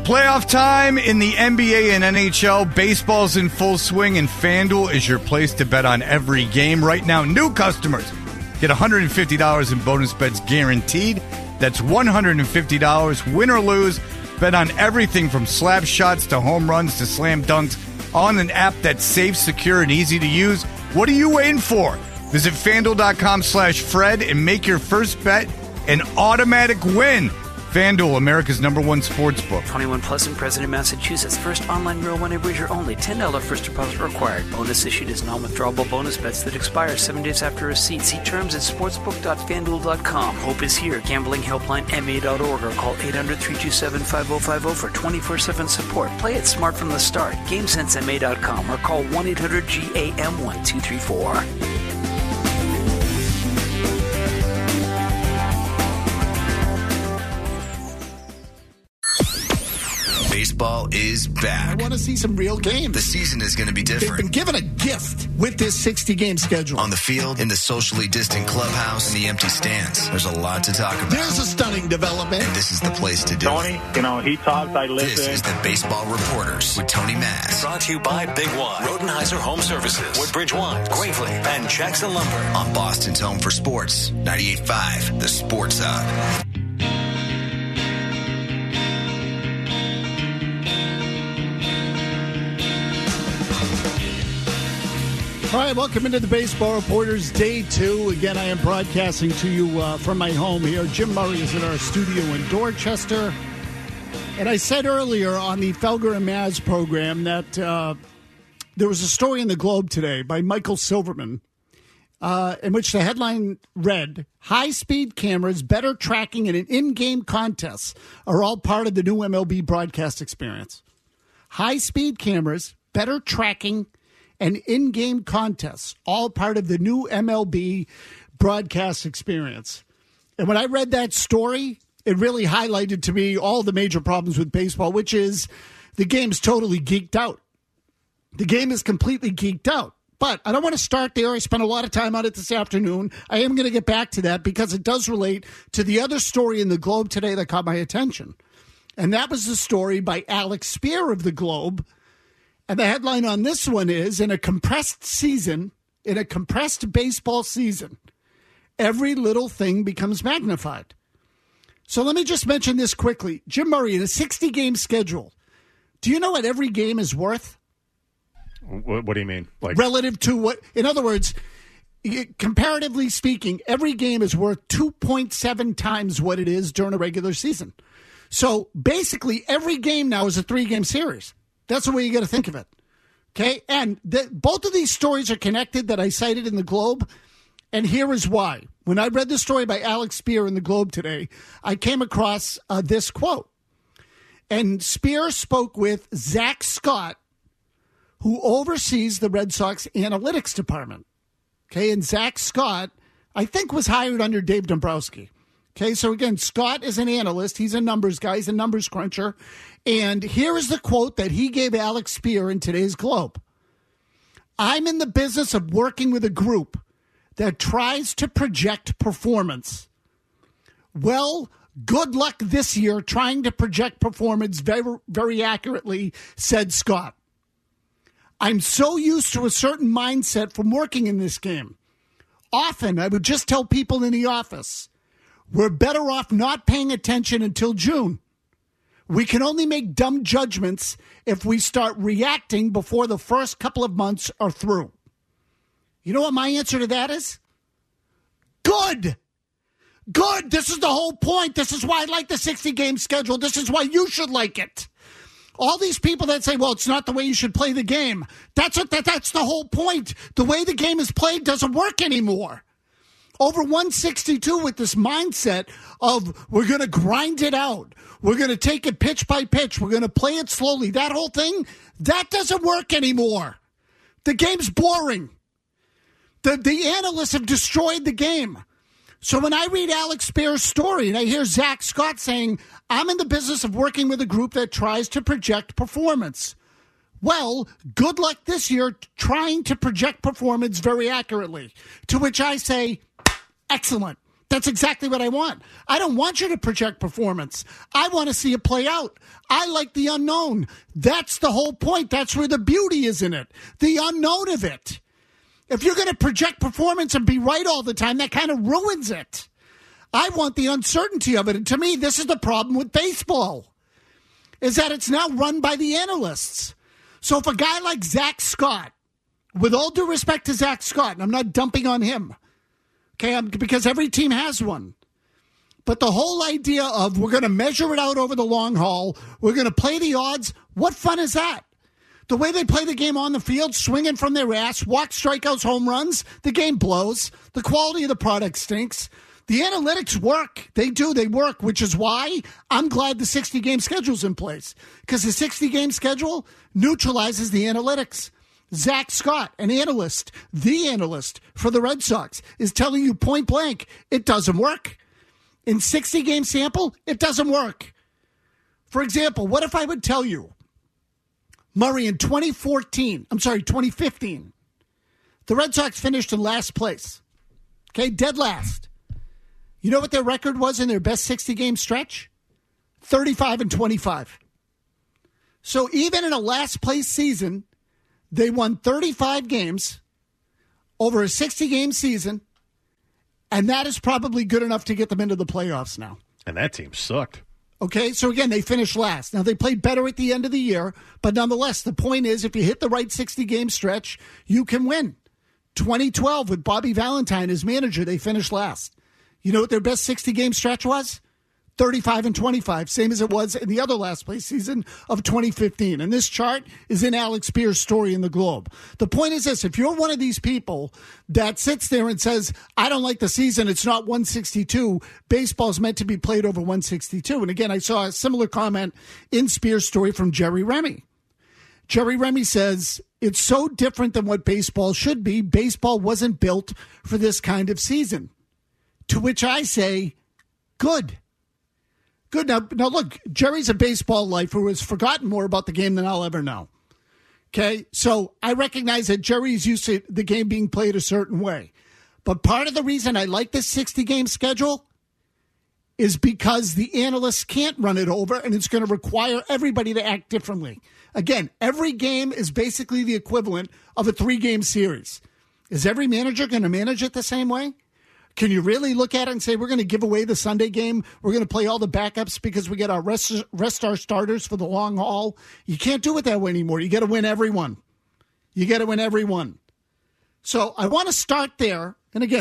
Playoff time in the NBA and NHL. Baseball's in full swing, and FanDuel is your place to bet on every game. Right now, new customers get $150 in bonus bets guaranteed. That's $150, win or lose. Bet on everything from slap shots to home runs to slam dunks on an app that's safe, secure, and easy to use. What are you waiting for? Visit FanDuel.com/Fred and make your first bet an automatic win. FanDuel, America's #1 sports book. 21 plus in President, Massachusetts. First online real money wager only. $10 first deposit required. Bonus issued as non-withdrawable bonus bets that expire 7 days after receipt. See terms at sportsbook.fanduel.com. Hope is here. Gambling helpline MA.org or call 800-327-5050 for 24/7 support. Play it smart from the start. GameSenseMA.com or call 1-800-GAM-1234. Baseball is back. I want to see some real games. The season is going to be different. They've been given a gift with this 60-game schedule. On the field, in the socially distant clubhouse, and the empty stands. There's a lot to talk about. There's a stunning development. And this is the place to do it. Tony, he talks, I listen. This is the Baseball Reporters with Tony Mass. Brought to you by Big Y, Rodenheiser Home Services, Woodbridge Wine, Gravely, and Jackson Lumber. On Boston's Home for Sports, 98.5, the Sports Hub. All right, welcome into the Baseball Reporters Day 2. Again, I am broadcasting to you from my home here. Jim Murray is in our studio in Dorchester. And I said earlier on the Felger and Maz program that there was a story in the Globe today by Michael Silverman in which the headline read, high-speed cameras, better tracking, and an in-game contests are all part of the new MLB broadcast experience. High-speed cameras, better tracking, and in-game contests, all part of the new MLB broadcast experience. And when I read that story, it really highlighted to me all the major problems with baseball, which is the game's totally geeked out. The game is completely geeked out. But I don't want to start there. I spent a lot of time on it this afternoon. I am going to get back to that because it does relate to the other story in the Globe today that caught my attention. And that was the story by Alex Spear of the Globe. And the headline on this one is, in a compressed baseball season, every little thing becomes magnified. So let me just mention this quickly. Jim Murray, in a 60-game schedule, do you know what every game is worth? What do you mean? Like relative to what? In other words, comparatively speaking, every game is worth 2.7 times what it is during a regular season. So basically, every game now is a 3-game series. That's the way you got to think of it. Okay? And both of these stories are connected that I cited in the Globe. And here is why. When I read the story by Alex Spear in the Globe today, I came across this quote. And Spear spoke with Zach Scott, who oversees the Red Sox analytics department. Okay? And Zach Scott, I think, was hired under Dave Dombrowski. Okay, so again, Scott is an analyst. He's a numbers guy. He's a numbers cruncher. And here is the quote that he gave Alex Spear in today's Globe. I'm in the business of working with a group that tries to project performance. Well, good luck this year trying to project performance very, very accurately, said Scott. I'm so used to a certain mindset from working in this game. Often, I would just tell people in the office, we're better off not paying attention until June. We can only make dumb judgments if we start reacting before the first couple of months are through. You know what my answer to that is? Good. Good. This is the whole point. This is why I like the 60-game schedule. This is why you should like it. All these people that say, well, it's not the way you should play the game. That's the whole point. The way the game is played doesn't work anymore. Over 162 with this mindset of we're going to grind it out. We're going to take it pitch by pitch. We're going to play it slowly. That whole thing, that doesn't work anymore. The game's boring. The analysts have destroyed the game. So when I read Alex Spear's story and I hear Zach Scott saying, I'm in the business of working with a group that tries to project performance. Well, good luck this year trying to project performance very accurately. To which I say, excellent. That's exactly what I want. I don't want you to project performance. I want to see it play out. I like the unknown. That's the whole point. That's where the beauty is in it. The unknown of it. If you're going to project performance and be right all the time, that kind of ruins it. I want the uncertainty of it. And to me, this is the problem with baseball, is that it's now run by the analysts. So if a guy like Zach Scott, with all due respect to Zach Scott, and I'm not dumping on him, okay, because every team has one. But the whole idea of we're going to measure it out over the long haul, we're going to play the odds, what fun is that? The way they play the game on the field, swinging from their ass, walk, strikeouts, home runs, the game blows. The quality of the product stinks. The analytics work. They do. They work, which is why I'm glad the 60-game schedule's in place. Because the 60-game schedule neutralizes the analytics. Zach Scott, an analyst, the analyst for the Red Sox, is telling you point blank, it doesn't work. In 60-game sample, it doesn't work. For example, what if I would tell you, Murray, in 2015, the Red Sox finished in last place. Okay, dead last. You know what their record was in their best 60-game stretch? 35-25. So even in a last place season, they won 35 games over a 60-game season, and that is probably good enough to get them into the playoffs now. And that team sucked. Okay, so again, they finished last. Now, they played better at the end of the year, but nonetheless, the point is, if you hit the right 60-game stretch, you can win. 2012, with Bobby Valentine as manager, they finished last. You know what their best 60-game stretch was? 35-25, same as it was in the other last place season of 2015. And this chart is in Alex Spear's story in the Globe. The point is this: if you're one of these people that sits there and says, I don't like the season, it's not 162, baseball's meant to be played over 162. And again, I saw a similar comment in Spear's story from Jerry Remy. Jerry Remy says, it's so different than what baseball should be. Baseball wasn't built for this kind of season. To which I say, good. Good. Now, look, Jerry's a baseball lifer who has forgotten more about the game than I'll ever know. Okay? So I recognize that Jerry's used to the game being played a certain way. But part of the reason I like this 60-game schedule is because the analysts can't run it over, and it's going to require everybody to act differently. Again, every game is basically the equivalent of a 3-game series. Is every manager going to manage it the same way? Can you really look at it and say, we're going to give away the Sunday game, we're going to play all the backups because we get our rest our starters for the long haul? You can't do it that way anymore. You got to win everyone. You got to win everyone. So I want to start there. And again,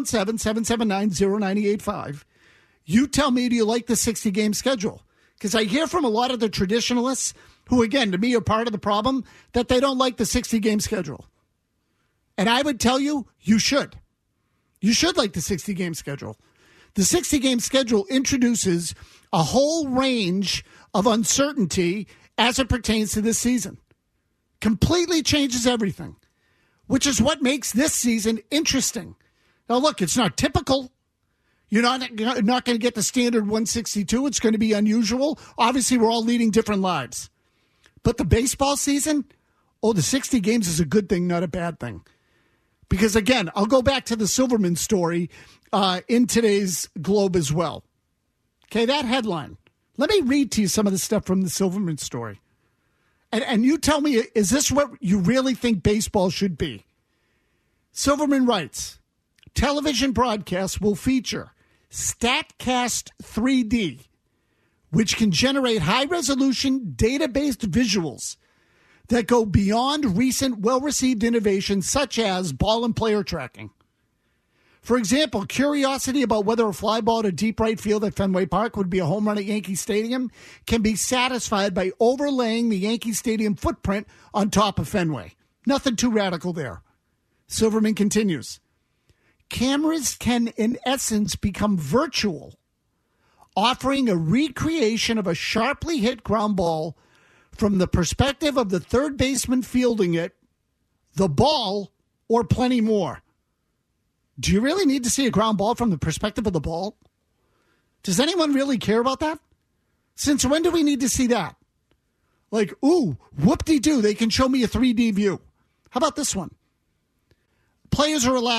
617-779-0985. You tell me, do you like the 60-game schedule? Because I hear from a lot of the traditionalists who, again, to me are part of the problem, that they don't like the 60-game schedule. And I would tell you, you should. You should like the 60-game schedule. The 60-game schedule introduces a whole range of uncertainty as it pertains to this season. Completely changes everything, which is what makes this season interesting. Now, look, it's not typical. You're not going to get the standard 162. It's going to be unusual. Obviously, we're all leading different lives. But the baseball season, the 60 games is a good thing, not a bad thing. Because, again, I'll go back to the Silverman story in today's Globe as well. Okay, that headline. Let me read to you some of the stuff from the Silverman story. And you tell me, is this what you really think baseball should be? Silverman writes, television broadcasts will feature StatCast 3D, which can generate high-resolution, data-based visuals that go beyond recent well-received innovations such as ball and player tracking. For example, curiosity about whether a fly ball to deep right field at Fenway Park would be a home run at Yankee Stadium can be satisfied by overlaying the Yankee Stadium footprint on top of Fenway. Nothing too radical there. Silverman continues, cameras can, in essence, become virtual, offering a recreation of a sharply hit ground ball from the perspective of the third baseman fielding it, the ball, or plenty more. Do you really need to see a ground ball from the perspective of the ball? Does anyone really care about that? Since when do we need to see that? Like, ooh, whoop-de-doo, they can show me a 3D view. How about this one? Players are allowed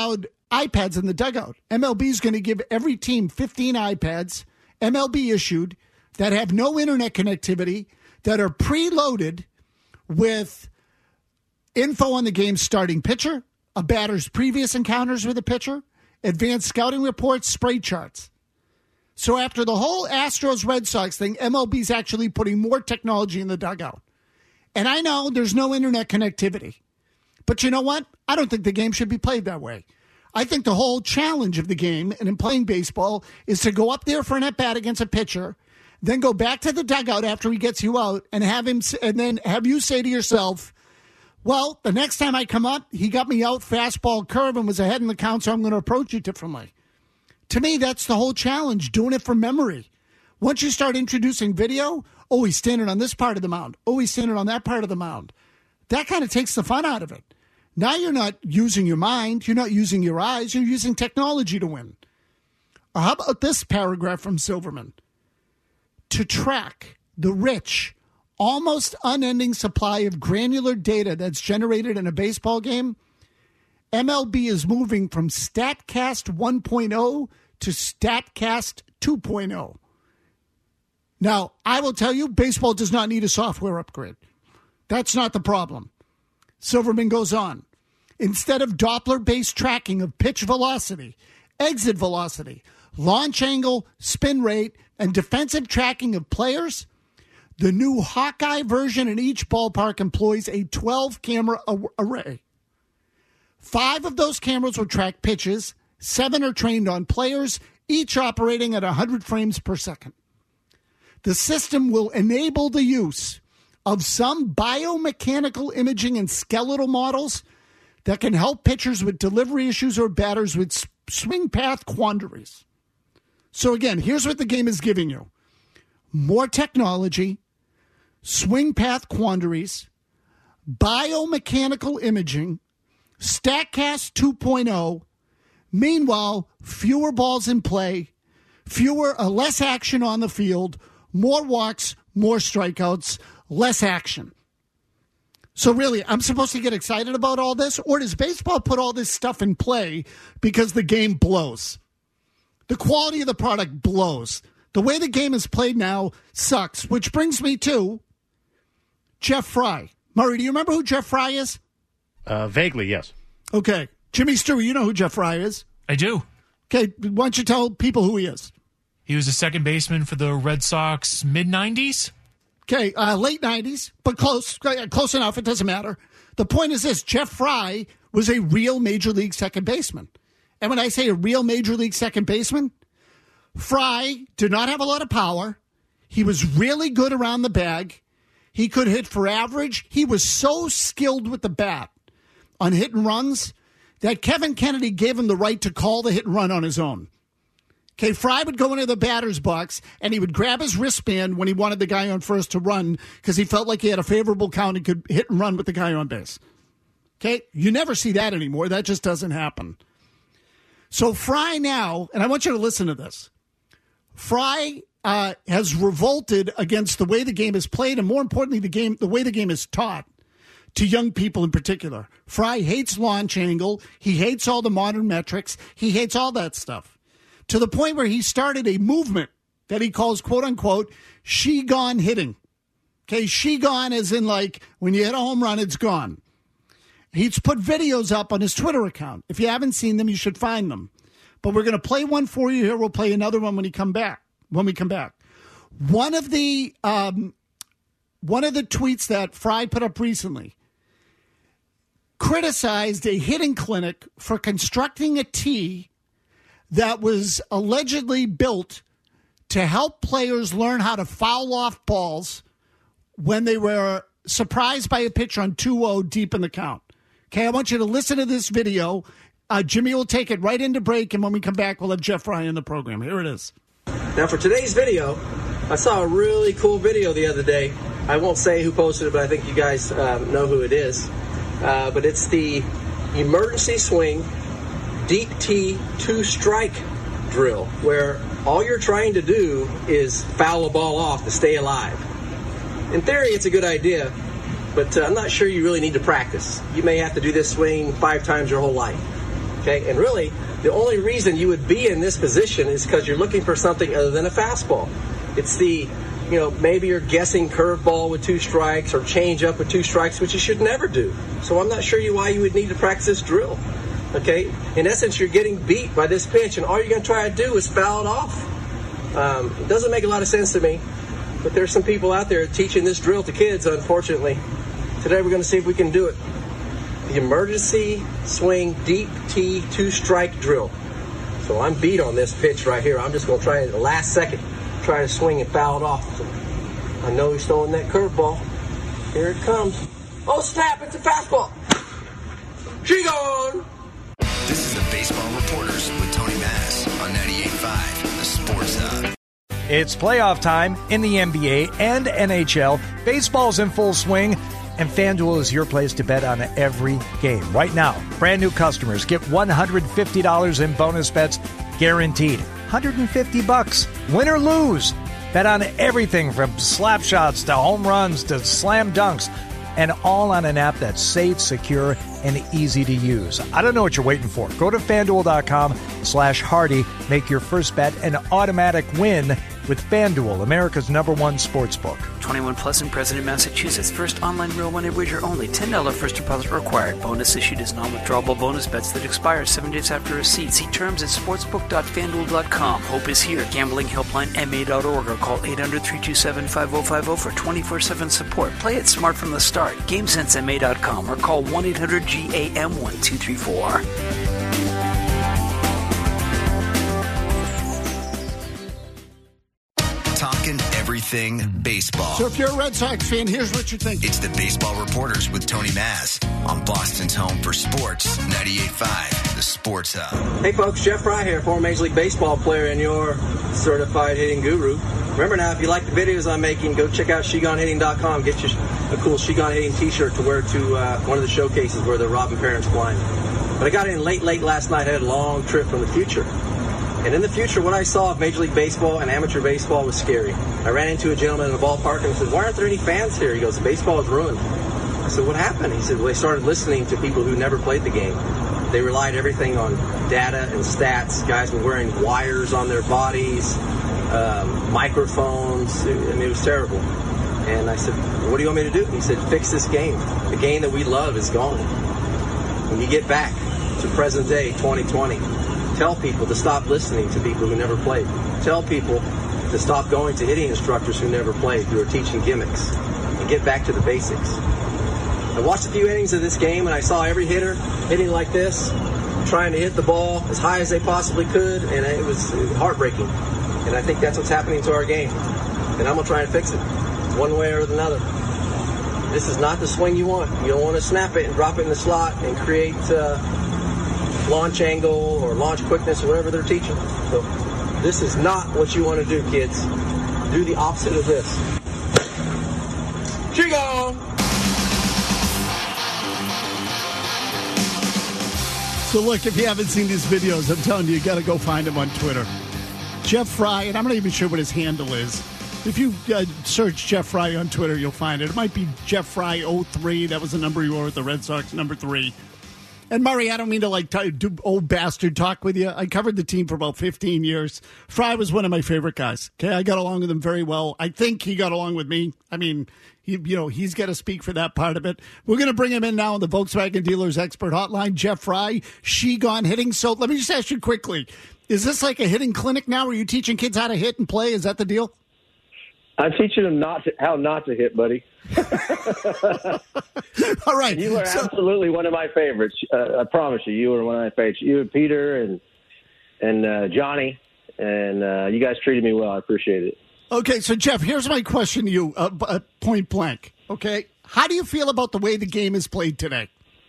iPads in the dugout. MLB is going to give every team 15 iPads, MLB issued, that have no internet connectivity, that are preloaded with info on the game's starting pitcher, a batter's previous encounters with a pitcher, advanced scouting reports, spray charts. So after the whole Astros-Red Sox thing, MLB's actually putting more technology in the dugout. And I know there's no internet connectivity. But you know what? I don't think the game should be played that way. I think the whole challenge of the game and in playing baseball is to go up there for an at-bat against a pitcher, then go back to the dugout after he gets you out and then have you say to yourself, well, the next time I come up, he got me out fastball curve and was ahead in the count, so I'm going to approach you differently. To me, that's the whole challenge, doing it from memory. Once you start introducing video, oh, he's standing on this part of the mound. Oh, he's standing on that part of the mound. That kind of takes the fun out of it. Now you're not using your mind. You're not using your eyes. You're using technology to win. Or how about this paragraph from Silverman? To track the rich, almost unending supply of granular data that's generated in a baseball game, MLB is moving from StatCast 1.0 to StatCast 2.0. Now, I will tell you, baseball does not need a software upgrade. That's not the problem. Silverman goes on. Instead of Doppler-based tracking of pitch velocity, exit velocity, launch angle, spin rate, and defensive tracking of players, the new Hawkeye version in each ballpark employs a 12-camera array. 5 of those cameras will track pitches, 7 are trained on players, each operating at 100 frames per second. The system will enable the use of some biomechanical imaging and skeletal models that can help pitchers with delivery issues or batters with swing path quandaries. So again, here's what the game is giving you. More technology, swing path quandaries, biomechanical imaging, StatCast 2.0, meanwhile, fewer balls in play, less action on the field, more walks, more strikeouts, less action. So really, I'm supposed to get excited about all this? Or does baseball put all this stuff in play because the game blows? The quality of the product blows. The way the game is played now sucks, which brings me to Jeff Fry. Murray, do you remember who Jeff Fry is? Vaguely, yes. Okay. Jimmy Stewart, you know who Jeff Fry is? I do. Okay, why don't you tell people who he is? He was a second baseman for the Red Sox mid-'90s. Okay, late 90s, but close enough. It doesn't matter. The point is this. Jeff Fry was a real Major League second baseman. And when I say a real Major League second baseman, Fry did not have a lot of power. He was really good around the bag. He could hit for average. He was so skilled with the bat on hit and runs that Kevin Kennedy gave him the right to call the hit and run on his own. Okay, Fry would go into the batter's box, and he would grab his wristband when he wanted the guy on first to run because he felt like he had a favorable count and could hit and run with the guy on base. Okay, you never see that anymore. That just doesn't happen. So Fry now, and I want you to listen to this, Fry has revolted against the way the game is played, and more importantly, the way the game is taught to young people in particular. Fry hates launch angle. He hates all the modern metrics. He hates all that stuff. To the point where he started a movement that he calls, quote unquote, she gone hitting. Okay, she gone as in like when you hit a home run, it's gone. He's put videos up on his Twitter account. If you haven't seen them, you should find them. But we're going to play one for you here. We'll play another one when we come back. One of the tweets that Fry put up recently criticized a hitting clinic for constructing a tee that was allegedly built to help players learn how to foul off balls when they were surprised by a pitch on 2-0 deep in the count. Okay, I want you to listen to this video. Jimmy will take it right into break, and when we come back, we'll have Jeff Fry in the program. Here it is. Now, for today's video, I saw a really cool video the other day. I won't say who posted it, but I think you guys know who it is. But it's the emergency swing deep tee 2-strike drill, where all you're trying to do is foul a ball off to stay alive. In theory, it's a good idea, but I'm not sure you really need to practice. You may have to do this swing 5 times your whole life. Okay, and really, the only reason you would be in this position is because you're looking for something other than a fastball. It's the, maybe you're guessing curveball with 2 strikes or change up with 2 strikes, which you should never do. So I'm not sure why you would need to practice this drill. Okay, in essence, you're getting beat by this pitch, and all you're going to try to do is foul it off. It doesn't make a lot of sense to me, but there's some people out there teaching this drill to kids, unfortunately. Today we're going to see if we can do it. The emergency swing deep T 2-strike drill. So I'm beat on this pitch right here. I'm just going to try at the last second, try to swing and foul it off. So I know he's throwing that curveball. Here it comes. Oh, snap, it's a fastball. She gone. This is the Baseball Reporters with Tony Mass on 98.5, the Sports Hub. It's playoff time in the NBA and NHL. Baseball's in full swing, and FanDuel is your place to bet on every game. Right now, brand new customers get $150 in bonus bets guaranteed. $150, win or lose. Bet on everything from slap shots to home runs to slam dunks, and all on an app that's safe, secure, and easy to use. I don't know what you're waiting for. Go to FanDuel.com/Hardy. Make your first bet an automatic win with FanDuel, America's #1 sportsbook. 21 plus and present in Massachusetts. First online real money wager only. $10 first deposit required. Bonus issued as non-withdrawable bonus bets that expire 7 days after receipt. See terms at sportsbook.fanduel.com. Hope is here. Gambling helpline ma.org or call 800-327-5050 for 24/7 support. Play it smart from the start. GameSenseMA.com or call 1-800-GAM-1234. Talking everything baseball. So if you're a Red Sox fan, here's what you think. It's the Baseball Reporters with Tony Mass on Boston's home for sports, 98.5, the Sports Hub. Hey folks, Jeff Fry here, former Major League Baseball player and your certified hitting guru. Remember now, if you like the videos I'm making, go check out SheGoneHitting.com. Get you a cool She Gone Hitting t-shirt to wear to one of the showcases where they're robbing parents blind. But I got in late last night. I had a long trip from the future. And in the future, what I saw of Major League Baseball and amateur baseball was scary. I ran into a gentleman in the ballpark and I said, "Why aren't there any fans here?" He goes, "Baseball is ruined." I said, "What happened?" He said, "Well, they started listening to people who never played the game. They relied everything on data and stats. Guys were wearing wires on their bodies, microphones. I mean, it was terrible." And I said, "What do you want me to do?" He said, "Fix this game. The game that we love is gone. When you get back to present day 2020, tell people to stop listening to people who never played. Tell people to stop going to hitting instructors who never played, who are teaching gimmicks, and get back to the basics." I watched a few innings of this game, and I saw every hitter hitting like this, trying to hit the ball as high as they possibly could, and it was heartbreaking. And I think that's what's happening to our game. And I'm going to try and fix it, one way or another. This is not the swing you want. You don't want to snap it and drop it in the slot and create launch angle or launch quickness or whatever they're teaching. So this is not what you want to do, kids. Do the opposite of this. Chigo! So look, if you haven't seen these videos, I'm telling you, you got to go find him on Twitter. Jeff Fry, and I'm not even sure what his handle is. If you search Jeff Fry on Twitter, you'll find it. It might be Jeff Fry 03. That was the number he wore with the Red Sox, number 3. And, Murray, I don't mean to, do old bastard talk with you. I covered the team for about 15 years. Fry was one of my favorite guys. Okay, I got along with him very well. I think he got along with me. I mean, he's got to speak for that part of it. We're going to bring him in now on the Volkswagen Dealers Expert Hotline. Jeff Fry, She Gone Hitting. So let me just ask you quickly. Is this like a hitting clinic now? Are you teaching kids how to hit and play? Is that the deal? I'm teaching them how not to hit, buddy. All right. You are absolutely one of my favorites. I promise you, you were one of my favorites. You and Peter and Johnny, and you guys treated me well. I appreciate it. Okay, so Jeff, here's my question to you, point blank. Okay, how do you feel about the way the game is played today?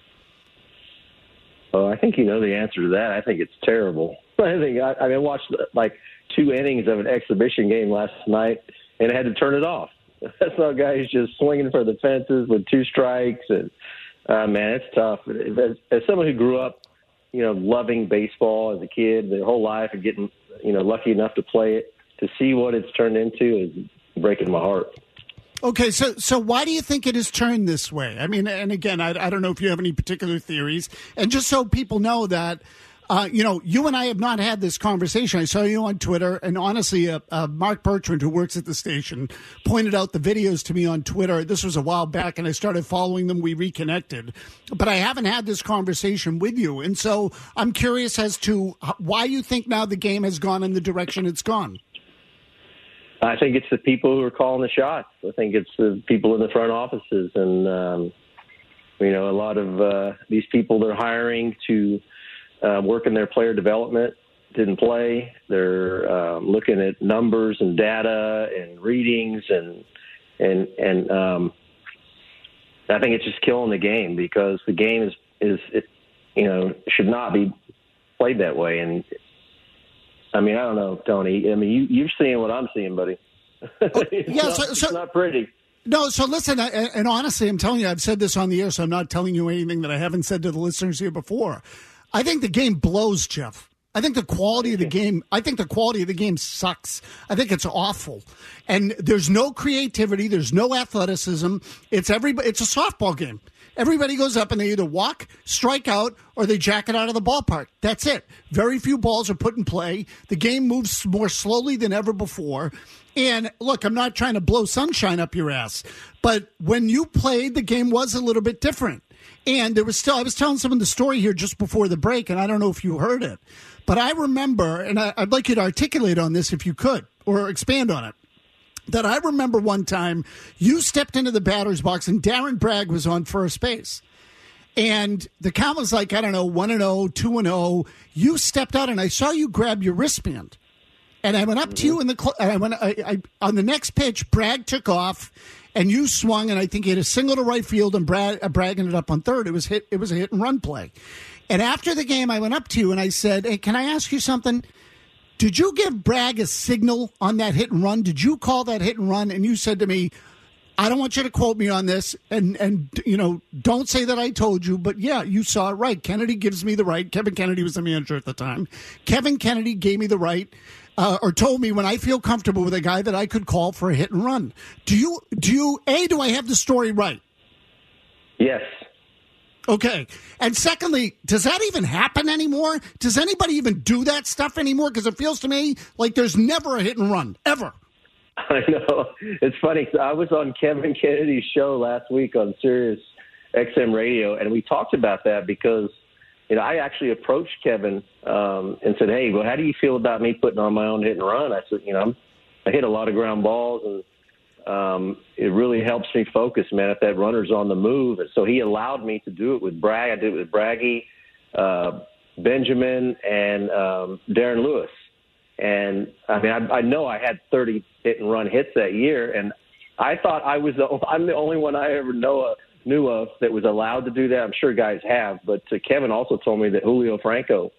Oh, I think you know the answer to that. I think it's terrible. I watched like 2 innings of an exhibition game last night, and I had to turn it off. I saw guys just swinging for the fences with 2 strikes, and man, it's tough. As someone who grew up, loving baseball as a kid their whole life and getting, lucky enough to play it, to see what it's turned into is breaking my heart. Okay, so why do you think it has turned this way? I mean, and again, I don't know if you have any particular theories. And just so people know that, you and I have not had this conversation. I saw you on Twitter, and honestly, Mark Bertrand, who works at the station, pointed out the videos to me on Twitter. This was a while back, and I started following them. We reconnected. But I haven't had this conversation with you. And so I'm curious as to why you think now the game has gone in the direction it's gone. I think it's the people who are calling the shots. I think it's the people in the front offices. And, a lot of these people they're hiring to work in their player development didn't play. They're looking at numbers and data and readings. And I think it's just killing the game because the game should not be played that way. And, I don't know, Tony. You're seeing what I'm seeing, buddy. It's not pretty. No, so listen, and honestly, I'm telling you, I've said this on the air, so I'm not telling you anything that I haven't said to the listeners here before. I think the game blows, Jeff. I think the quality of the game sucks. I think it's awful. And there's no creativity. There's no athleticism. It's a softball game. Everybody goes up and they either walk, strike out, or they jack it out of the ballpark. That's it. Very few balls are put in play. The game moves more slowly than ever before. And look, I'm not trying to blow sunshine up your ass, but when you played, the game was a little bit different. And I was telling someone the story here just before the break, and I don't know if you heard it, but I remember, and I'd like you to articulate on this if you could, or expand on it. That I remember one time you stepped into the batter's box and Darren Bragg was on first base. And the count was like, 1-0, 2-0. You stepped out and I saw you grab your wristband. And I went up to you on the next pitch, Bragg took off and you swung and I think he hit a single to right field and Bragg ended up on third. It was a hit and run play. And after the game, I went up to you and I said, hey, can I ask you something? Did you give Bragg a signal on that hit and run? Did you call that hit and run? And you said to me, I don't want you to quote me on this, and don't say that I told you, but yeah, you saw it right. Kennedy gives me the right. Kevin Kennedy was the manager at the time. Kevin Kennedy gave me the right, or told me when I feel comfortable with a guy that I could call for a hit and run. Do I have the story right? Yes. Okay. And secondly, does that even happen anymore? Does anybody even do that stuff anymore? Because it feels to me like there's never a hit and run, ever. I know. It's funny. I was on Kevin Kennedy's show last week on Sirius XM Radio, and we talked about that because, I actually approached Kevin and said, hey, well, how do you feel about me putting on my own hit and run? I said, I hit a lot of ground balls, and it really helps me focus, man, if that runner's on the move. And so he allowed me to do it with Bragg. I did it with Braggy, Benjamin, and Darren Lewis. And, I know I had 30 hit-and-run hits that year, and I thought I'm the only one I ever knew of that was allowed to do that. I'm sure guys have, but Kevin also told me that Julio Franco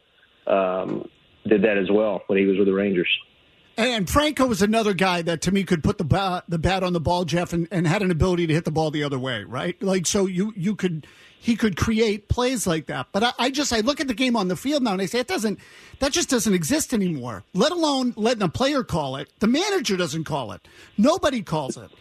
did that as well when he was with the Rangers. And Franco was another guy that, to me, could put the bat on the ball, Jeff, and had an ability to hit the ball the other way, right? Like, so he could create plays like that. But I look at the game on the field now and I say that just doesn't exist anymore, let alone letting a player call it. The manager doesn't call it. Nobody calls it.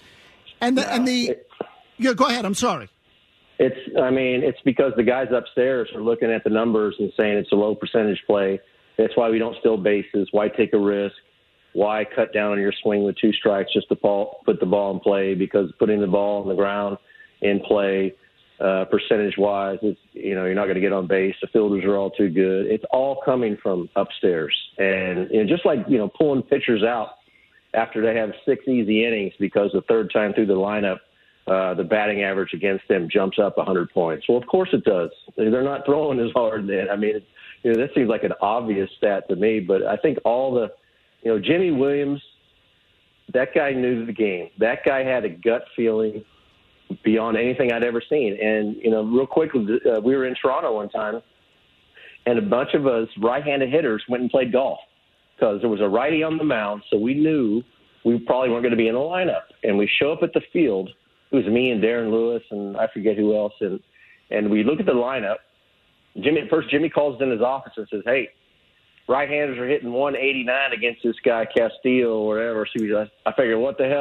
Go ahead. I'm sorry. It's because the guys upstairs are looking at the numbers and saying it's a low percentage play. That's why we don't steal bases. Why take a risk? Why cut down on your swing with two strikes just to put the ball in play? Because putting the ball on the ground in play, percentage-wise, you're not going to get on base. The fielders are all too good. It's all coming from upstairs. And just like, pulling pitchers out after they have 6 easy innings because the third time through the lineup, the batting average against them jumps up 100 points. Well, of course it does. They're not throwing as hard then. That seems like an obvious stat to me, but I think Jimmy Williams, that guy knew the game. That guy had a gut feeling beyond anything I'd ever seen. And, real quick, we were in Toronto one time, and a bunch of us right-handed hitters went and played golf because there was a righty on the mound, so we knew we probably weren't going to be in the lineup. And we show up at the field. It was me and Darren Lewis and I forget who else. And we look at the lineup. Jimmy calls in his office and says, hey, right-handers are hitting 189 against this guy Castillo or whatever. So I figured, what the hell?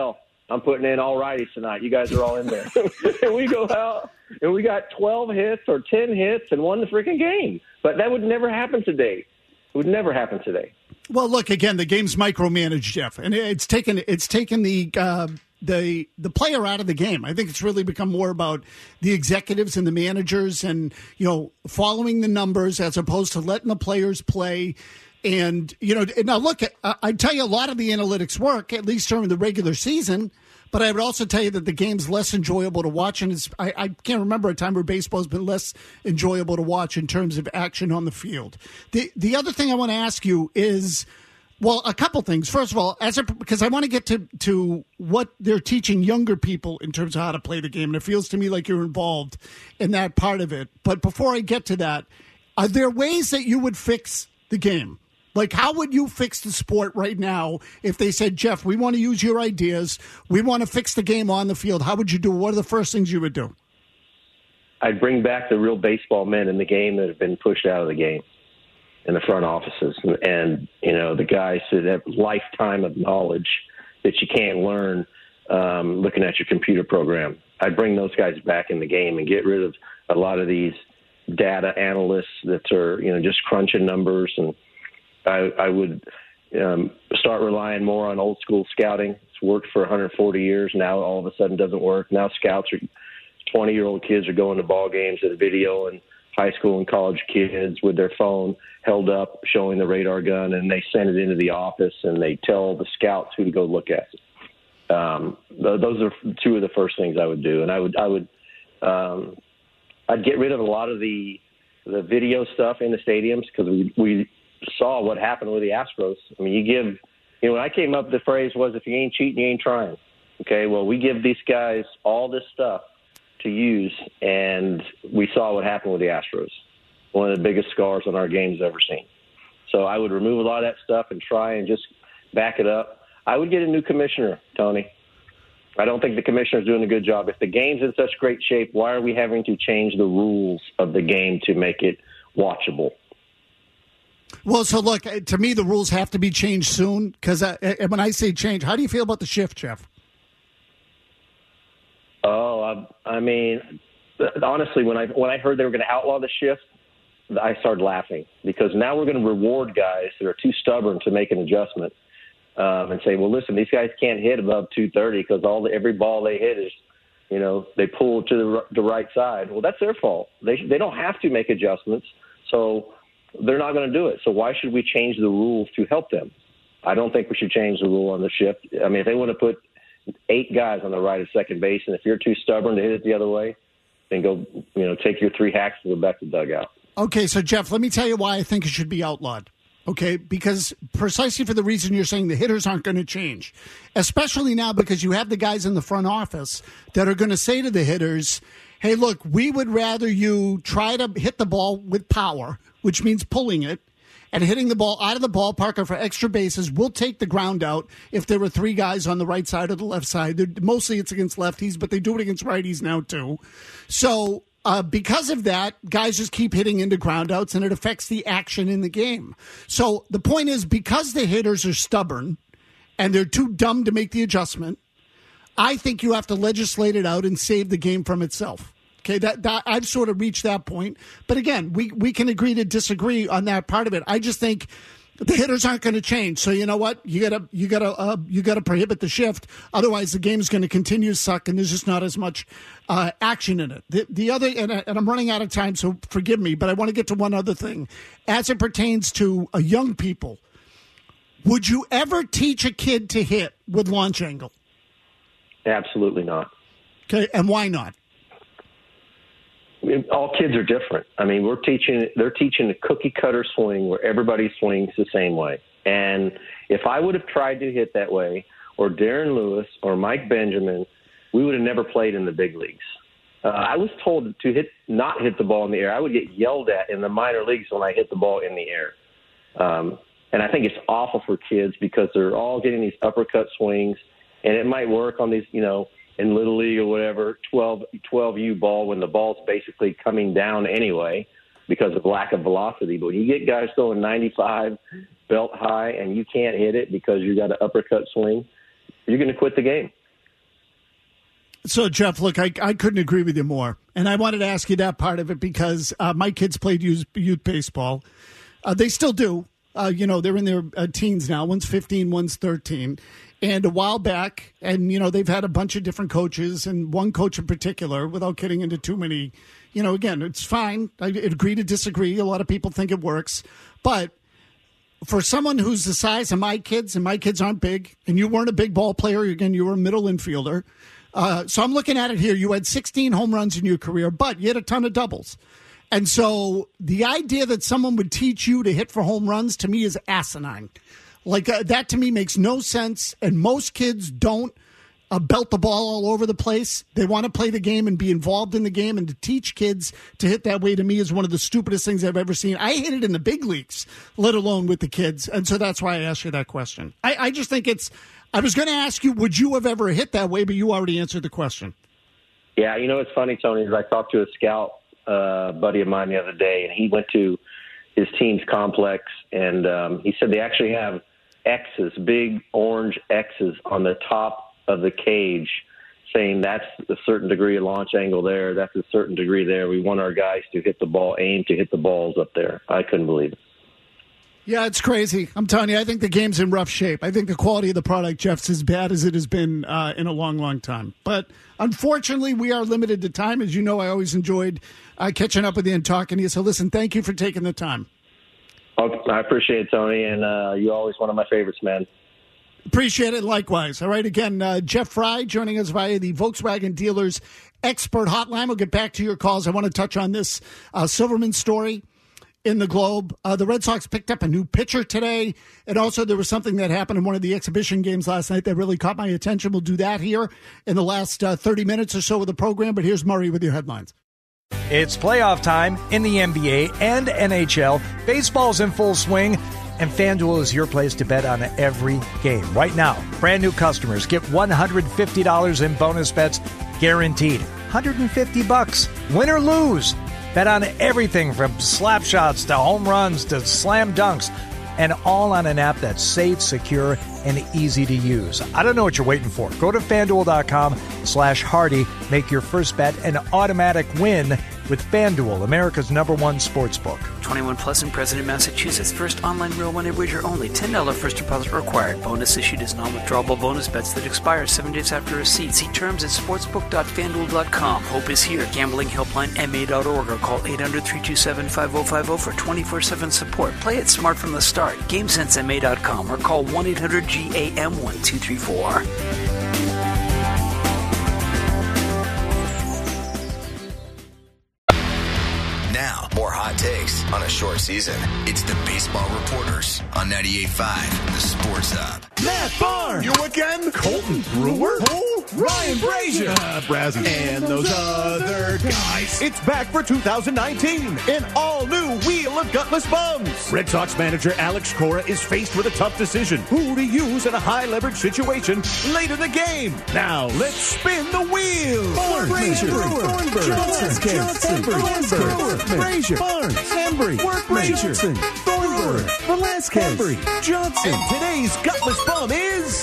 I'm putting in all righties tonight. You guys are all in there. And we go out, and we got 12 hits or 10 hits and won the freaking game. But that would never happen today. It would never happen today. Well, look, again, the game's micromanaged, Jeff, and it's taken the player out of the game. I think it's really become more about the executives and the managers and, following the numbers as opposed to letting the players play. And, now look, I tell you, a lot of the analytics work, at least during the regular season, but I would also tell you that the game's less enjoyable to watch. And I can't remember a time where baseball's been less enjoyable to watch in terms of action on the field. The other thing I want to ask you is, well, a couple things. First of all, because I want to get to what they're teaching younger people in terms of how to play the game. And it feels to me like you're involved in that part of it. But before I get to that, are there ways that you would fix the game? Like, how would you fix the sport right now if they said, Jeff, we want to use your ideas, we want to fix the game on the field? How would you do it? What are the first things you would do? I'd bring back the real baseball men in the game that have been pushed out of the game in the front offices. And the guys that have lifetime of knowledge that you can't learn looking at your computer program. I'd bring those guys back in the game and get rid of a lot of these data analysts that are, just crunching numbers. And I would start relying more on old school scouting. It's worked for 140 years. Now all of a sudden doesn't work. Now scouts 20-year-old kids are going to ball games and video, and high school and college kids with their phone held up showing the radar gun, and they send it into the office and they tell the scouts who to go look at it. Those are two of the first things I would do. And I'd get rid of a lot of the video stuff in the stadiums, because we saw what happened with the Astros. I mean, when I came up, the phrase was, if you ain't cheating, you ain't trying. Okay, well, we give these guys all this stuff to use, and we saw what happened with the Astros. One of the biggest scars on our game's ever seen. So I would remove a lot of that stuff and try and just back it up. I would get a new commissioner, Tony. I don't think the commissioner's doing a good job. If the game's in such great shape, why are we having to change the rules of the game to make it watchable? Well, so look, to me, the rules have to be changed soon, because when I say change, how do you feel about the shift, Jeff? Oh, I mean, honestly, when I heard they were going to outlaw the shift, I started laughing, because now we're going to reward guys that are too stubborn to make an adjustment and say, well, listen, these guys can't hit above 230 because every ball they hit is, they pull to the right side. Well, that's their fault. They don't have to make adjustments, so they're not going to do it. So why should we change the rules to help them? I don't think we should change the rule on the shift. I mean, if they want to put 8 guys on the right of second base, and if you're too stubborn to hit it the other way, then go, take your 3 hacks and go back to the dugout. Okay, so Jeff, let me tell you why I think it should be outlawed. Okay, because precisely for the reason you're saying, the hitters aren't going to change, especially now because you have the guys in the front office that are going to say to the hitters, hey, look, we would rather you try to hit the ball with power, which means pulling it, and hitting the ball out of the ballpark or for extra bases. We'll take the ground out if there were 3 guys on the right side or the left side. Mostly it's against lefties, but they do it against righties now too. So because of that, guys just keep hitting into ground outs, and it affects the action in the game. So the point is, because the hitters are stubborn and they're too dumb to make the adjustment, I think you have to legislate it out and save the game from itself. Okay, that I've sort of reached that point. But again, we can agree to disagree on that part of it. I just think the hitters aren't going to change. So you know what? You gotta prohibit the shift. Otherwise, the game's going to continue to suck, and there's just not as much action in it. The other, and I'm running out of time, so forgive me, but I want to get to one other thing. As it pertains to young people, would you ever teach a kid to hit with launch angle? Absolutely not. Okay, and why not? All kids are different. I mean, they're teaching a cookie cutter swing where everybody swings the same way. And if I would have tried to hit that way, or Darren Lewis or Mike Benjamin, we would have never played in the big leagues. I was told to not hit the ball in the air. I would get yelled at in the minor leagues when I hit the ball in the air. And I think it's awful for kids because they're all getting these uppercut swings, and it might work on these, in Little League or whatever, 12U ball when the ball's basically coming down anyway because of lack of velocity. But when you get guys throwing 95 belt high and you can't hit it because you got an uppercut swing, you're going to quit the game. So, Jeff, look, I couldn't agree with you more. And I wanted to ask you that part of it because my kids played youth baseball. They still do. They're in their teens now. One's 15, one's 13. And a while back, and, they've had a bunch of different coaches, and one coach in particular, without getting into too many, again, it's fine. I agree to disagree. A lot of people think it works. But for someone who's the size of my kids, and my kids aren't big, and you weren't a big ball player, again, you were a middle infielder. So I'm looking at it here. You had 16 home runs in your career, but you had a ton of doubles. And so the idea that someone would teach you to hit for home runs, to me, is asinine. Like, that to me makes no sense, and most kids don't belt the ball all over the place. They want to play the game and be involved in the game, and to teach kids to hit that way, to me, is one of the stupidest things I've ever seen. I hit it in the big leagues, let alone with the kids, and so that's why I asked you that question. I just think it's – I was going to ask you, would you have ever hit that way, but you already answered the question. Yeah, it's funny, Tony, is I talked to a scout buddy of mine the other day, and he went to his team's complex, and he said they actually have X's, big orange X's on the top of the cage, saying that's a certain degree of launch angle there, that's a certain degree there. We want our guys to hit the ball, aim to hit the balls up there. I couldn't believe it. Yeah, it's crazy. I'm telling you, I think the game's in rough shape. I think the quality of the product, Jeff's, as bad as it has been in a long, long time. But unfortunately, we are limited to time. As you know, I always enjoyed catching up with you and talking to you. So listen, thank you for taking the time. I appreciate it, Tony, and you're always one of my favorites, man. Appreciate it. Likewise. All right. Again, Jeff Fry joining us via the Volkswagen Dealers Expert Hotline. We'll get back to your calls. I want to touch on this Silverman story in the Globe. The Red Sox picked up a new pitcher today. And also there was something that happened in one of the exhibition games last night that really caught my attention. We'll do that here in the last 30 minutes or so of the program. But here's Murray with your headlines. It's playoff time in the NBA and NHL. Baseball's in full swing, and FanDuel is your place to bet on every game. Right now, brand new customers get $150 in bonus bets guaranteed. $150, win or lose. Bet on everything from slap shots to home runs to slam dunks, and all on an app that's safe, secure, and easy to use. I don't know what you're waiting for. Go to FanDuel.com/Hardy. Make your first bet an automatic win with FanDuel, America's #1 sportsbook. 21 plus and present in Massachusetts. First online real money wager only. $10 first deposit required. Bonus issued is non-withdrawable bonus bets that expire 7 days after receipt. See terms at sportsbook.fanduel.com. Hope is here. Gambling helpline ma.org or call 800-327-5050 for 24/7 support. Play it smart from the start. GameSenseMA.com or call 1-800-GAM-1234. Now, more hot takes on a short season. It's the Baseball Reporters on 98.5, the Sports Hub. Matt Barnes. You again? Colton Brewer. Who? Ryan Brazier. Brazzy. And those other guys. It's back for 2019. An all-new Wheel of Gutless Bums. Red Sox manager Alex Cora is faced with a tough decision. Who to use in a high-leverage situation late in the game. Now, let's spin the wheel. Barnes. Brazier. Thornburg. Johnson. Thornburg. Brazier. Barnes. Embry. Brazier. Johnson. Thornburg. Velasquez. Embry. Johnson. And today's Gutless Bum is...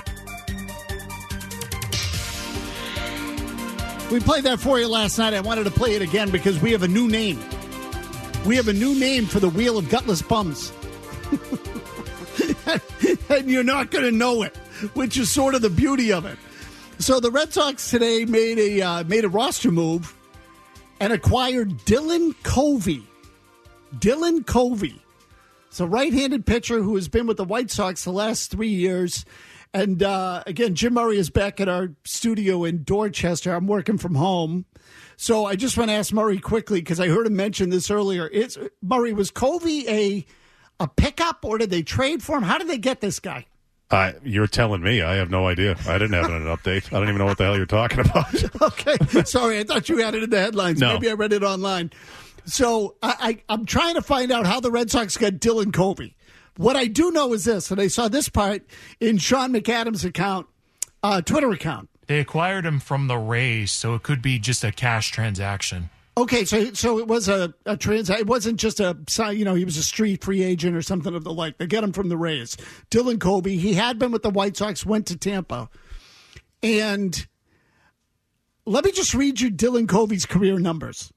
We played that for you last night. I wanted to play it again because we have a new name. We have a new name for the Wheel of Gutless Bums. And you're not going to know it, which is sort of the beauty of it. So the Red Sox today made a roster move and acquired Dylan Covey. Dylan Covey. It's a right-handed pitcher who has been with the White Sox the last 3 years. And, again, Jim Murray is back at our studio in Dorchester. I'm working from home. So I just want to ask Murray quickly, because I heard him mention this earlier. Murray, was Covey a pickup, or did they trade for him? How did they get this guy? You're telling me. I have no idea. I didn't have an update. I don't even know what the hell you're talking about. Okay. Sorry, I thought you had it in the headlines. No. Maybe I read it online. So I'm trying to find out how the Red Sox got Dylan Covey. What I do know is this, and I saw this part in Sean McAdams' account, Twitter account. They acquired him from the Rays, so it could be just a cash transaction. Okay, so it was a transaction. It wasn't just he was a street free agent or something of the like. They get him from the Rays. Dylan Covey, he had been with the White Sox, went to Tampa. And let me just read you Dylan Covey's career numbers.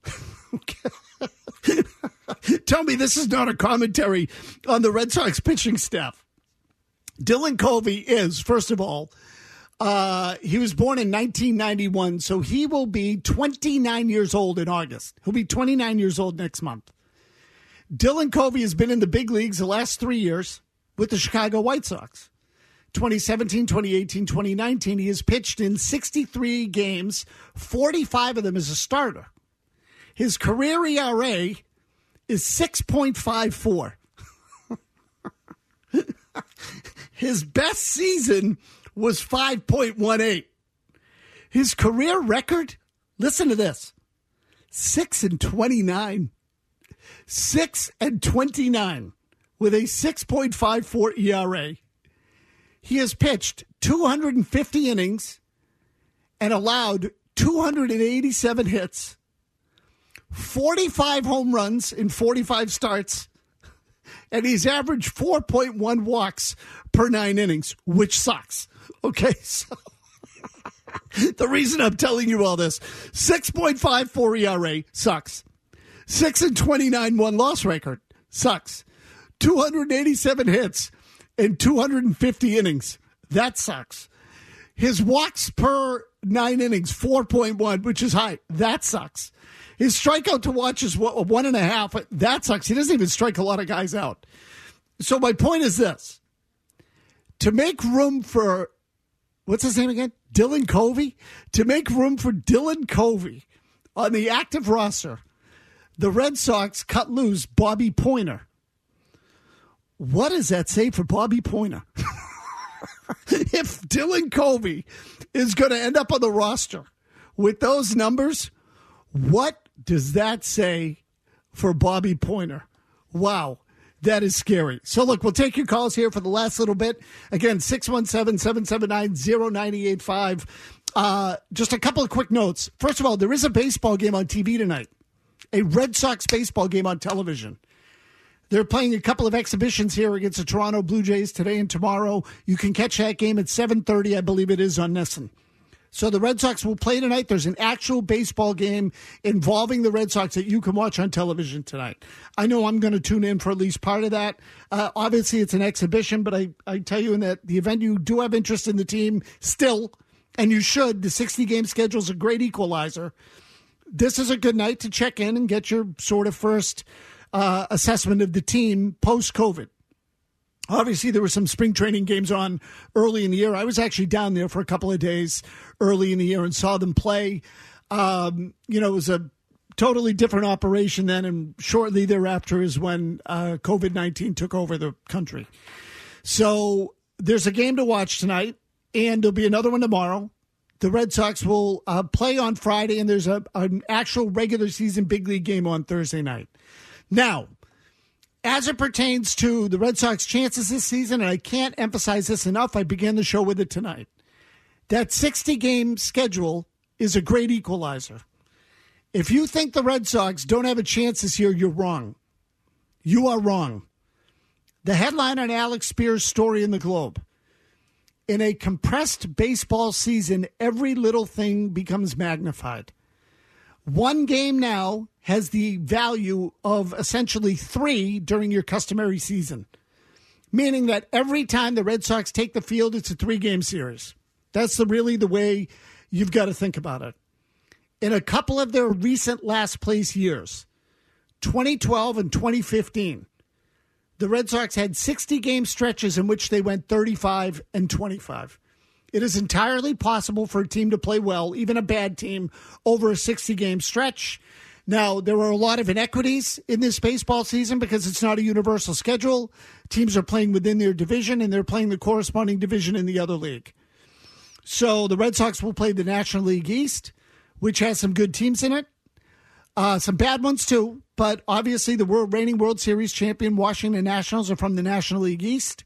Tell me this is not a commentary on the Red Sox pitching staff. Dylan Covey is, first of all, he was born in 1991, so he will be 29 years old in August. He'll be 29 years old next month. Dylan Covey has been in the big leagues the last 3 years with the Chicago White Sox. 2017, 2018, 2019, he has pitched in 63 games, 45 of them as a starter. His career ERA is 6.54. His best season was 5.18. His career record, listen to this, 6-29. 6-29 with a 6.54 ERA. He has pitched 250 innings and allowed 287 hits, 45 home runs in 45 starts, and he's averaged 4.1 walks per 9 innings, which sucks. Okay, so the reason I'm telling you all this, 6.54 ERA sucks. 6-29 1-loss record sucks. 287 hits and 250 innings. That sucks. His walks per 9 innings, 4.1, which is high. That sucks. His strikeout to watch is 1.5. That sucks. He doesn't even strike a lot of guys out. So my point is this. To make room for, what's his name again? Dylan Covey? To make room for Dylan Covey on the active roster, the Red Sox cut loose Bobby Poyner. What does that say for Bobby Poyner? If Dylan Covey is going to end up on the roster with those numbers, what does that say for Bobby Poyner? Wow, that is scary. So, look, we'll take your calls here for the last little bit. Again, 617-779-0985. Just a couple of quick notes. First of all, there is a baseball game on TV tonight, a Red Sox baseball game on television. They're playing a couple of exhibitions here against the Toronto Blue Jays today and tomorrow. You can catch that game at 7:30, I believe it is, on NESN. So the Red Sox will play tonight. There's an actual baseball game involving the Red Sox that you can watch on television tonight. I know I'm going to tune in for at least part of that. Obviously, it's an exhibition, but I tell you in that the event you do have interest in the team still, and you should, the 60-game schedule is a great equalizer. This is a good night to check in and get your sort of first assessment of the team post-COVID. Obviously, there were some spring training games on early in the year. I was actually down there for a couple of days early in the year and saw them play. It was a totally different operation then, and shortly thereafter is when COVID-19 took over the country. So there's a game to watch tonight, and there'll be another one tomorrow. The Red Sox will play on Friday, and there's an actual regular season big league game on Thursday night. Now, as it pertains to the Red Sox chances this season, and I can't emphasize this enough, I began the show with it tonight, that 60-game schedule is a great equalizer. If you think the Red Sox don't have a chance this year, you're wrong. You are wrong. The headline on Alex Spear's story in the Globe, in a compressed baseball season, every little thing becomes magnified. One game now has the value of essentially 3 during your customary season, meaning that every time the Red Sox take the field, it's a 3-game series. That's really the way you've got to think about it. In a couple of their recent last place years, 2012 and 2015, the Red Sox had 60-game stretches in which they went 35 and 25. It is entirely possible for a team to play well, even a bad team, over a 60-game stretch. Now, there are a lot of inequities in this baseball season because it's not a universal schedule. Teams are playing within their division, and they're playing the corresponding division in the other league. So the Red Sox will play the National League East, which has some good teams in it. Some bad ones, too. But obviously, the reigning World Series champion Washington Nationals are from the National League East.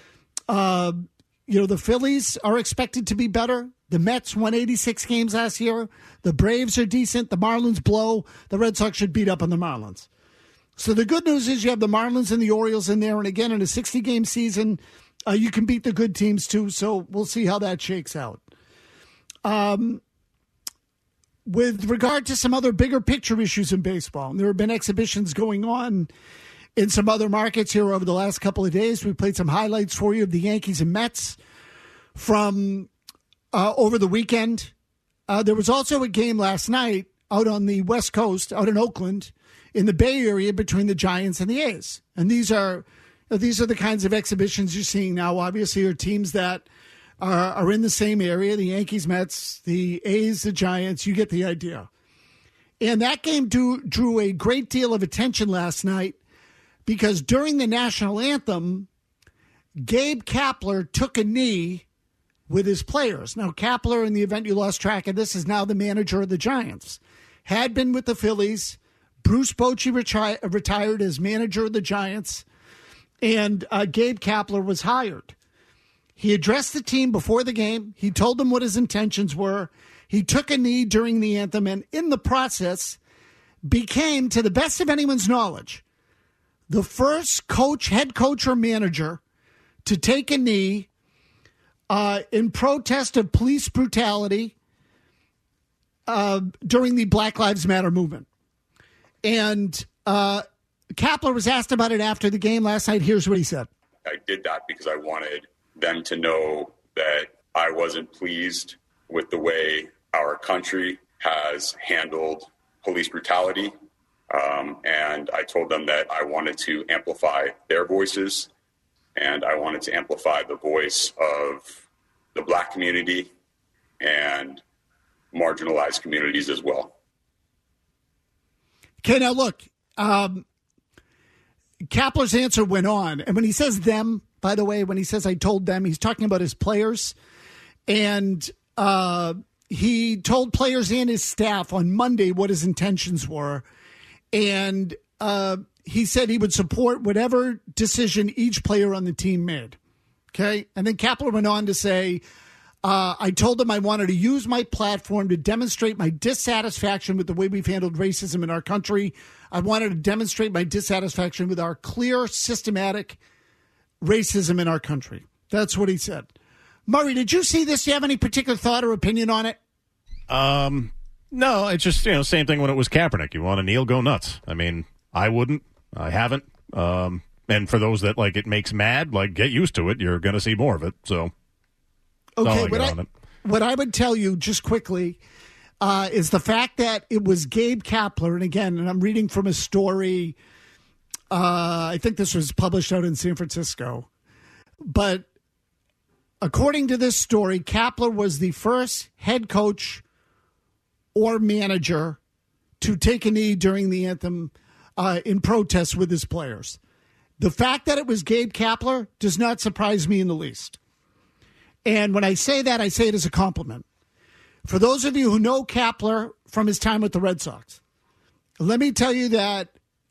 The Phillies are expected to be better. The Mets won 86 games last year. The Braves are decent. The Marlins blow. The Red Sox should beat up on the Marlins. So the good news is you have the Marlins and the Orioles in there. And again, in a 60-game season, you can beat the good teams too. So we'll see how that shakes out. with regard to some other bigger picture issues in baseball, and there have been exhibitions going on in some other markets here over the last couple of days. We played some highlights for you of the Yankees and Mets from over the weekend. There was also a game last night out on the West Coast, out in Oakland, in the Bay Area between the Giants and the A's. And these are the kinds of exhibitions you're seeing now, obviously, are teams that are in the same area, the Yankees, Mets, the A's, the Giants. You get the idea. And that game drew a great deal of attention last night because during the national anthem, Gabe Kapler took a knee with his players. Now, Kapler, in the event you lost track of this, is now the manager of the Giants. Had been with the Phillies. Bruce Bochy retired as manager of the Giants, and Gabe Kapler was hired. He addressed the team before the game. He told them what his intentions were. He took a knee during the anthem, and in the process became, to the best of anyone's knowledge, the first head coach or manager to take a knee in protest of police brutality during the Black Lives Matter movement. And Kapler was asked about it after the game last night. Here's what he said. I did that because I wanted them to know that I wasn't pleased with the way our country has handled police brutality. And I told them that I wanted to amplify their voices, and I wanted to amplify the voice of the Black community and marginalized communities as well. Okay, now look, Kapler's answer went on. And when he says them, by the way, when he says I told them, he's talking about his players. And he told players and his staff on Monday what his intentions were. And he said he would support whatever decision each player on the team made. Okay? And then Kapler went on to say, I told them I wanted to use my platform to demonstrate my dissatisfaction with the way we've handled racism in our country. I wanted to demonstrate my dissatisfaction with our clear, systematic racism in our country. That's what he said. Murray, did you see this? Do you have any particular thought or opinion on it? No, it's just, same thing when it was Kaepernick. You want to kneel, go nuts. I mean, I wouldn't. I haven't. And for those that, it makes mad, get used to it. You're going to see more of it, so... Okay, what I would tell you just quickly is the fact that it was Gabe Kapler, and again, and I'm reading from a story, I think this was published out in San Francisco, but according to this story, Kapler was the first head coach or manager to take a knee during the anthem in protest with his players. The fact that it was Gabe Kapler does not surprise me in the least. And when I say that, I say it as a compliment. For those of you who know Kapler from his time with the Red Sox, let me tell you that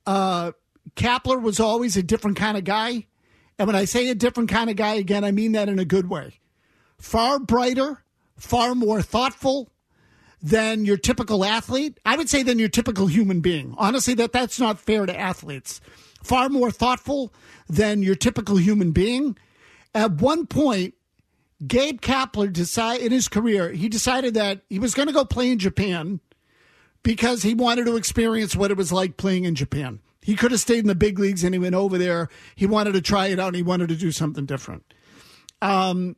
Kapler was always a different kind of guy. And when I say a different kind of guy, again, I mean that in a good way. Far brighter, far more thoughtful than your typical athlete. I would say than your typical human being. Honestly, that's not fair to athletes. Far more thoughtful than your typical human being. At one point, Gabe Kapler in his career, he decided that he was going to go play in Japan because he wanted to experience what it was like playing in Japan. He could have stayed in the big leagues and he went over there. He wanted to try it out and he wanted to do something different. And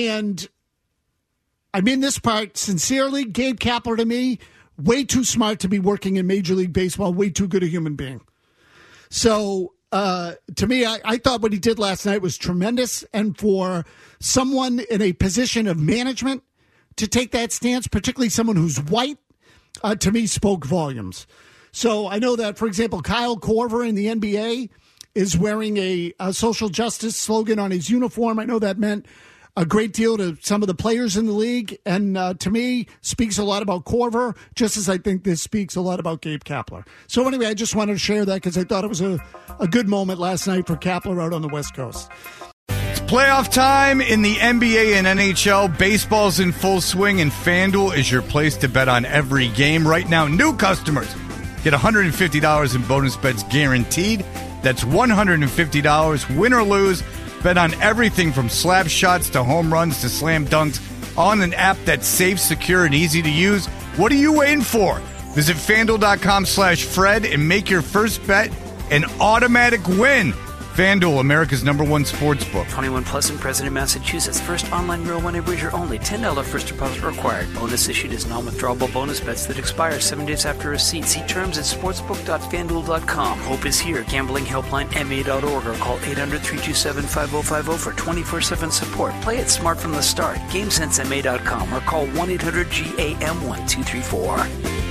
I mean this part sincerely. Gabe Kapler, to me, way too smart to be working in Major League Baseball, way too good a human being. So to me, I thought what he did last night was tremendous. And for someone in a position of management to take that stance, particularly someone who's white, to me spoke volumes. So I know that, for example, Kyle Korver in the NBA is wearing a social justice slogan on his uniform. I know that meant a great deal to some of the players in the league. And to me, speaks a lot about Korver, just as I think this speaks a lot about Gabe Kapler. So anyway, I just wanted to share that because I thought it was a good moment last night for Kapler out on the West Coast. It's playoff time in the NBA and NHL. Baseball's in full swing, and FanDuel is your place to bet on every game. Right now, new customers get $150 in bonus bets guaranteed. That's $150, win or lose. Bet on everything from slap shots to home runs to slam dunks on an app that's safe, secure, and easy to use. What are you waiting for? Visit FanDuel.com/Fred and make your first bet an automatic win. FanDuel, America's #1 sportsbook. 21 plus and present in Massachusetts. First online real money wager only. $10 first deposit required. Bonus issued as non-withdrawable bonus bets that expire 7 days after receipt. See terms at sportsbook.fanduel.com. Hope is here. Gambling helpline MA.org or call 800-327-5050 for 24/7 support. Play it smart from the start. GameSenseMA.com or call 1-800-GAM-1234.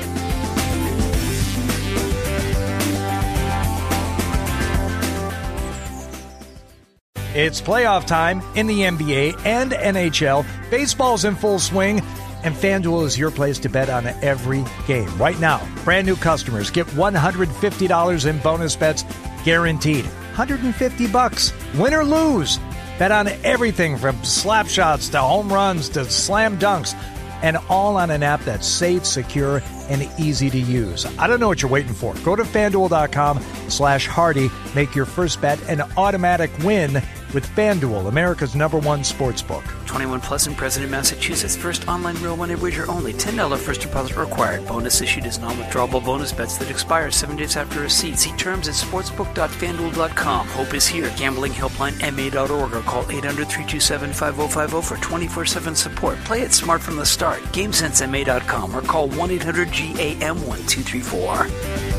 It's playoff time in the NBA and NHL. Baseball's in full swing, and FanDuel is your place to bet on every game. Right now, brand new customers get $150 in bonus bets guaranteed. $150, win or lose. Bet on everything from slap shots to home runs to slam dunks, and all on an app that's safe, secure, and easy to use. I don't know what you're waiting for. Go to FanDuel.com/Hardy. Make your first bet an automatic win with FanDuel, America's #1 sportsbook. 21 plus and present in Massachusetts. First online real money wager only. $10 first deposit required. Bonus issued as non-withdrawable bonus bets that expire 7 days after receipt. See terms at sportsbook.fanduel.com. Hope is here. Gambling helpline MA.org or call 800-327-5050 for 24/7 support. Play it smart from the start. GameSenseMA.com or call 1-800-GAM-1234.